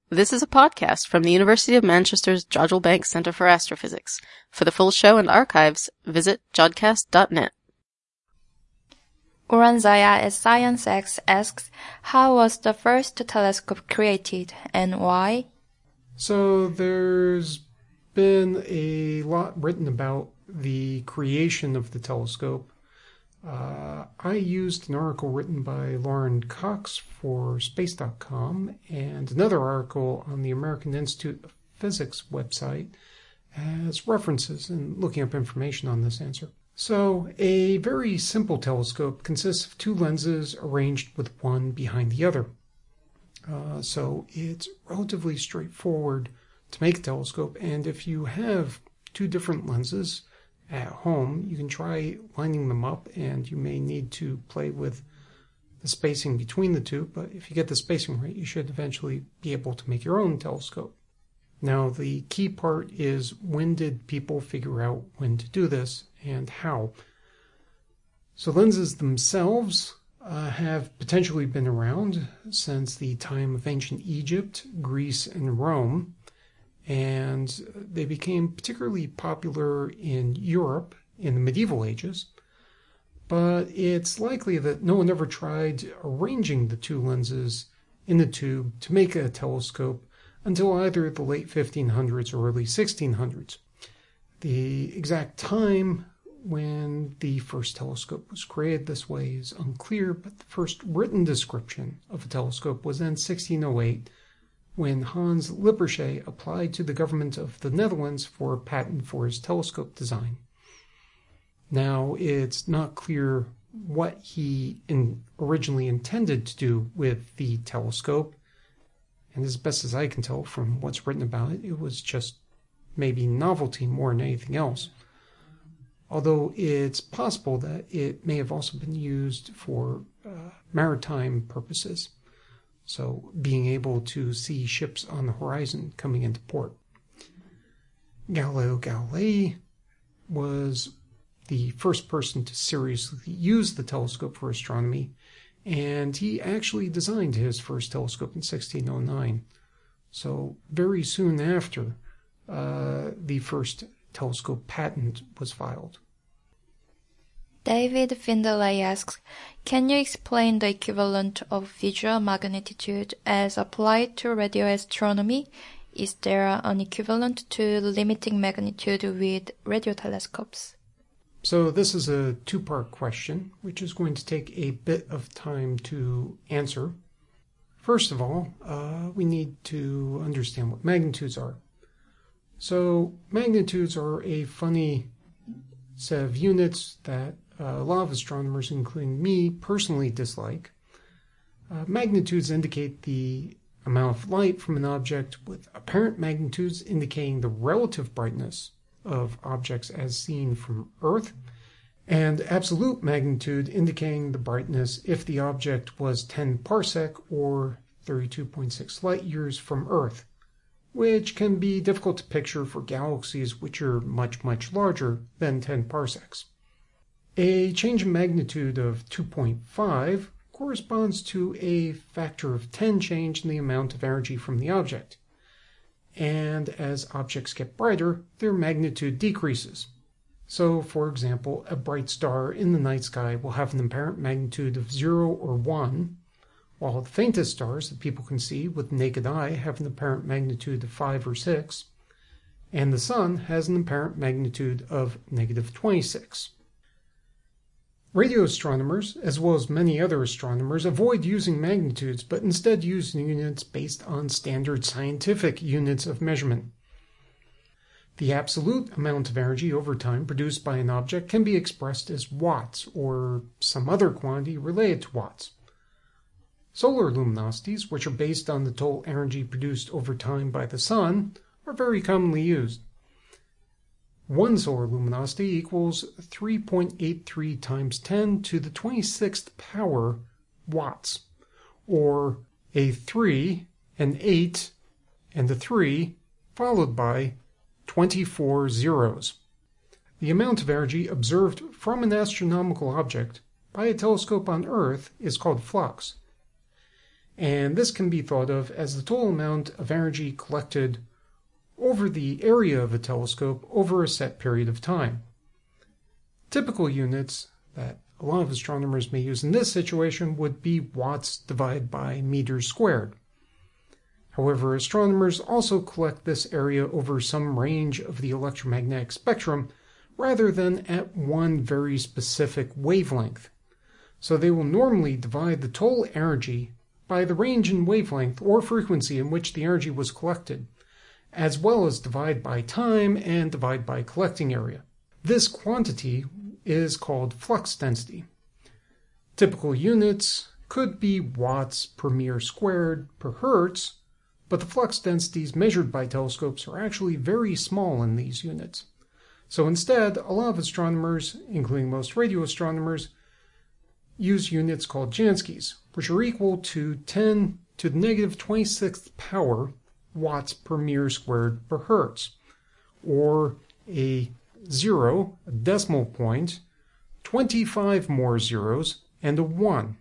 This is a podcast from the University of Manchester's Jodrell Bank Centre for Astrophysics. For the full show and archives, visit jodcast.net. Uranzaya at ScienceX asks, how was the first telescope created and why? So there's been a lot written about the creation of the telescope. I used an article written by Lauren Cox for Space.com and another article on the American Institute of Physics website as references in looking up information on this answer. So, a very simple telescope consists of two lenses arranged with one behind the other. So it's relatively straightforward to make a telescope, and if you have two different lenses at home, you can try lining them up, and you may need to play with the spacing between the two, but if you get the spacing right, you should eventually be able to make your own telescope. Now, the key part is, when did people figure out when to do this and how? So lenses themselves have potentially been around since the time of ancient Egypt, Greece, and Rome, and they became particularly popular in Europe in the medieval ages. But it's likely that no one ever tried arranging the two lenses in the tube to make a telescope until either the late 1500s or early 1600s. The exact time when the first telescope was created this way is unclear, but the first written description of a telescope was in 1608, when Hans Lippershey applied to the government of the Netherlands for a patent for his telescope design. Now, it's not clear what he originally intended to do with the telescope, and as best as I can tell from what's written about it, it was just maybe novelty more than anything else. Although it's possible that it may have also been used for maritime purposes, so being able to see ships on the horizon coming into port. Galileo Galilei was the first person to seriously use the telescope for astronomy, and he actually designed his first telescope in 1609. So very soon after, the first telescope patent was filed. David Findlay asks, can you explain the equivalent of visual magnitude as applied to radio astronomy? Is there an equivalent to limiting magnitude with radio telescopes? So this is a two-part question, which is going to take a bit of time to answer. First of all, we need to understand what magnitudes are. So magnitudes are a funny set of units that a lot of astronomers, including me, personally dislike. Magnitudes indicate the amount of light from an object, with apparent magnitudes indicating the relative brightness of objects as seen from Earth, and absolute magnitude indicating the brightness if the object was 10 parsec or 32.6 light years from Earth, which can be difficult to picture for galaxies which are much, much larger than 10 parsecs. A change in magnitude of 2.5 corresponds to a factor of 10 change in the amount of energy from the object. And as objects get brighter, their magnitude decreases. So, for example, a bright star in the night sky will have an apparent magnitude of 0 or 1, while the faintest stars that people can see with the naked eye have an apparent magnitude of 5 or 6, and the sun has an apparent magnitude of negative 26. Radio astronomers, as well as many other astronomers, avoid using magnitudes, but instead use units based on standard scientific units of measurement. The absolute amount of energy over time produced by an object can be expressed as watts, or some other quantity related to watts. Solar luminosities, which are based on the total energy produced over time by the sun, are very commonly used. One solar luminosity equals 3.83 times 10 to the 26th power watts, or a 3, an 8, and a 3, followed by 24 zeros. The amount of energy observed from an astronomical object by a telescope on Earth is called flux. And this can be thought of as the total amount of energy collected over the area of a telescope over a set period of time. Typical units that a lot of astronomers may use in this situation would be watts divided by meters squared. However, astronomers also collect this area over some range of the electromagnetic spectrum rather than at one very specific wavelength. So they will normally divide the total energy by the range and wavelength or frequency in which the energy was collected, as well as divide by time and divide by collecting area. This quantity is called flux density. Typical units could be watts per meter squared per hertz, but the flux densities measured by telescopes are actually very small in these units. So instead, a lot of astronomers, including most radio astronomers, use units called Janskys, which are equal to 10 to the negative 26th power watts per meter squared per hertz, or a zero, a decimal point, 25 more zeros, and a 1.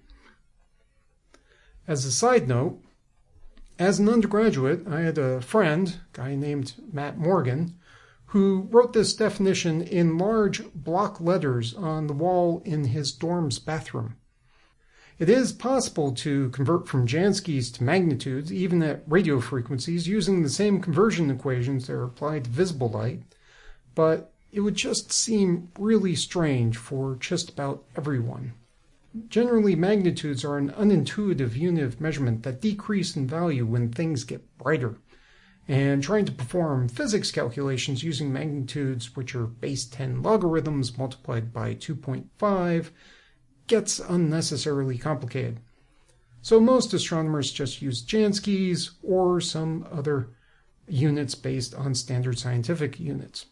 As a side note, as an undergraduate, I had a friend, a guy named Matt Morgan, who wrote this definition in large block letters on the wall in his dorm's bathroom. It is possible to convert from Janskys to magnitudes, even at radio frequencies, using the same conversion equations that are applied to visible light, but it would just seem really strange for just about everyone. Generally, magnitudes are an unintuitive unit of measurement that decrease in value when things get brighter. And trying to perform physics calculations using magnitudes which are base 10 logarithms multiplied by 2.5 gets unnecessarily complicated. So most astronomers just use Janskys or some other units based on standard scientific units.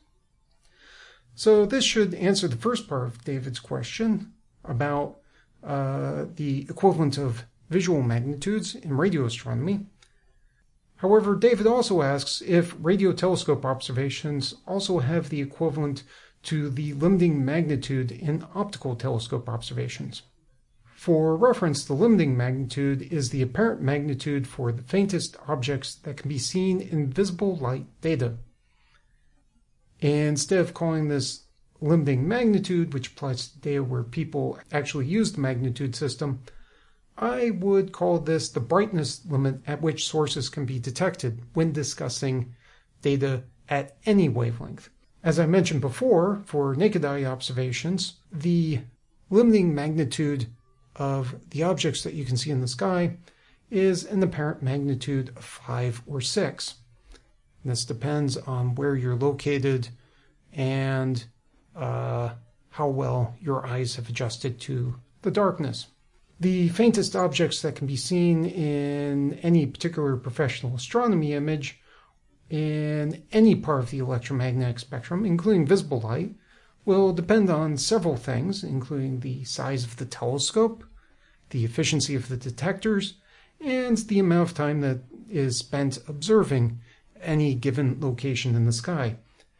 So this should answer the first part of David's question about the equivalent of visual magnitudes in radio astronomy. However, David also asks if radio telescope observations also have the equivalent to the limiting magnitude in optical telescope observations. For reference, the limiting magnitude is the apparent magnitude for the faintest objects that can be seen in visible light data. Instead of calling this limiting magnitude, which applies to data where people actually use the magnitude system, I would call this the brightness limit at which sources can be detected when discussing data at any wavelength. As I mentioned before, for naked eye observations, the limiting magnitude of the objects that you can see in the sky is an apparent magnitude of 5 or 6. And this depends on where you're located and how well your eyes have adjusted to the darkness. The faintest objects that can be seen in any particular professional astronomy image in any part of the electromagnetic spectrum, including visible light, will depend on several things, including the size of the telescope, the efficiency of the detectors, and the amount of time that is spent observing any given location in the sky.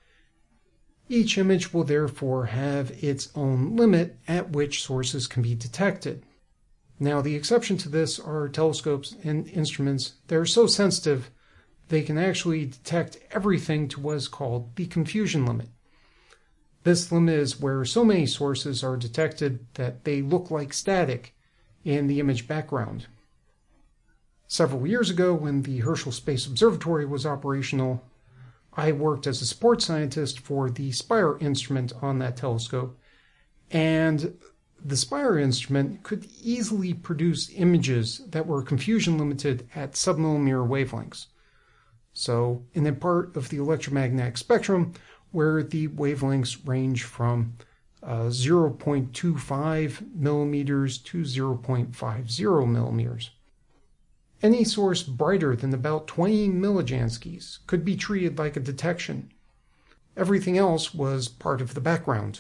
Each image will therefore have its own limit at which sources can be detected. Now, the exception to this are telescopes and instruments that are so sensitive they can actually detect everything to what is called the confusion limit. This limit is where so many sources are detected that they look like static in the image background. Several years ago, when the Herschel Space Observatory was operational, I worked as a support scientist for the Spire instrument on that telescope, and the Spire instrument could easily produce images that were confusion limited at submillimeter wavelengths. So, in a part of the electromagnetic spectrum where the wavelengths range from 0.25 millimeters to 0.50 millimeters. Any source brighter than about 20 millijanskys could be treated like a detection. Everything else was part of the background.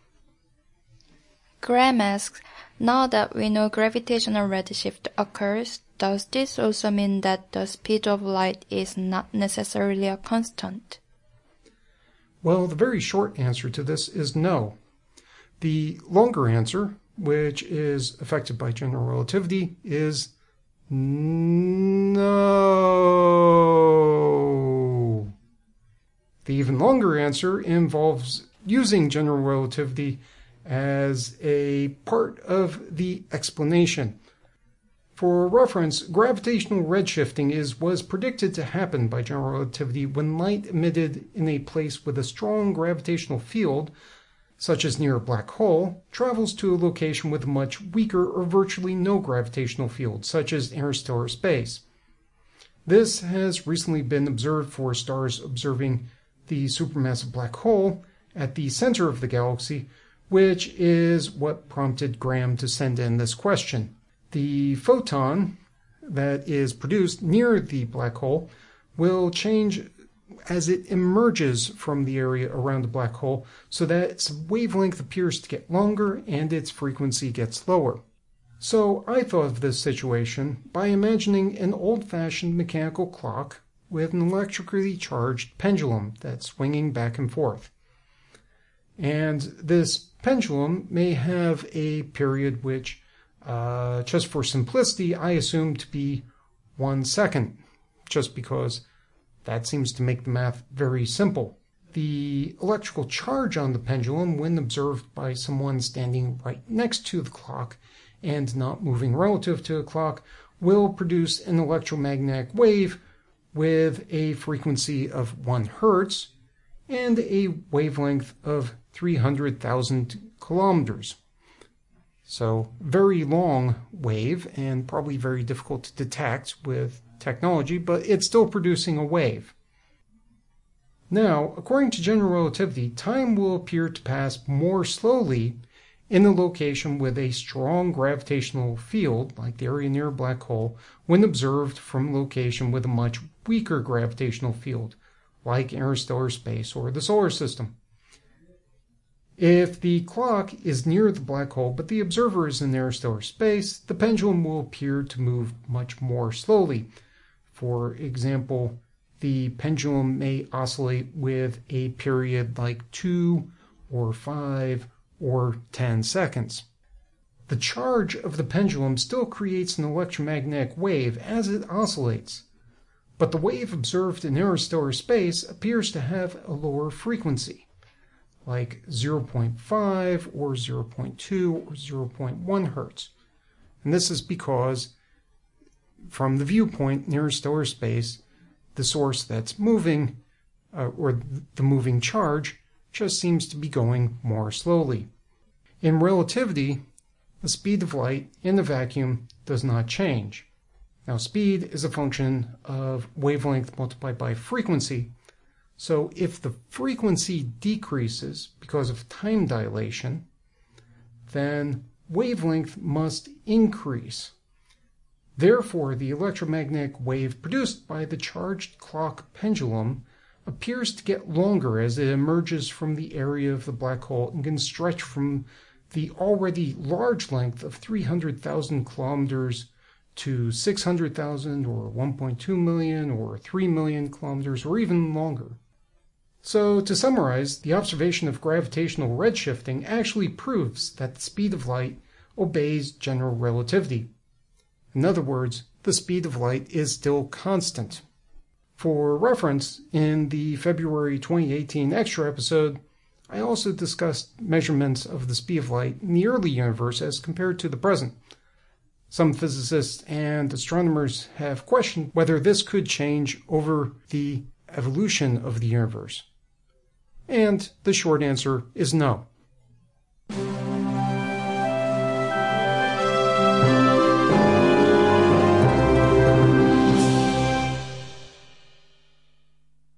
Graham asks, now that we know gravitational redshift occurs, does this also mean that the speed of light is not necessarily a constant? Well, the very short answer to this is no. The longer answer, which is affected by general relativity, is No. The even longer answer involves using general relativity as a part of the explanation. For reference, gravitational redshifting was predicted to happen by general relativity when light emitted in a place with a strong gravitational field, such as near a black hole, travels to a location with a much weaker or virtually no gravitational field, such as interstellar space. This has recently been observed for stars observing the supermassive black hole at the center of the galaxy, which is what prompted Graham to send in this question. The photon that is produced near the black hole will change as it emerges from the area around the black hole, so that its wavelength appears to get longer and its frequency gets lower. So I thought of this situation by imagining an old-fashioned mechanical clock with an electrically charged pendulum that's swinging back and forth. And this pendulum may have a period which, just for simplicity, I assume to be 1 second, just because that seems to make the math very simple. The electrical charge on the pendulum, when observed by someone standing right next to the clock and not moving relative to the clock, will produce an electromagnetic wave with a frequency of 1 hertz and a wavelength of 300,000 kilometers. So, very long wave and probably very difficult to detect with technology, but it's still producing a wave. Now, according to general relativity, time will appear to pass more slowly in a location with a strong gravitational field, like the area near a black hole, when observed from a location with a much weaker gravitational field, like interstellar space or the solar system. If the clock is near the black hole but the observer is in interstellar space, the pendulum will appear to move much more slowly. For example, the pendulum may oscillate with a period like 2 or 5 or 10 seconds. The charge of the pendulum still creates an electromagnetic wave as it oscillates, but the wave observed in interstellar space appears to have a lower frequency, like 0.5 or 0.2 or 0.1 hertz. And this is because, from the viewpoint in interstellar space, the source that's moving, or the moving charge, just seems to be going more slowly. In relativity, the speed of light in the vacuum does not change. Now, speed is a function of wavelength multiplied by frequency. So if the frequency decreases because of time dilation, then wavelength must increase. Therefore, the electromagnetic wave produced by the charged clock pendulum appears to get longer as it emerges from the area of the black hole and can stretch from the already large length of 300,000 kilometers to 600,000 or 1.2 million or 3 million kilometers or even longer. So, to summarize, the observation of gravitational redshifting actually proves that the speed of light obeys general relativity. In other words, the speed of light is still constant. For reference, in the February 2018 extra episode, I also discussed measurements of the speed of light in the early universe as compared to the present. Some physicists and astronomers have questioned whether this could change over the evolution of the universe. And the short answer is no.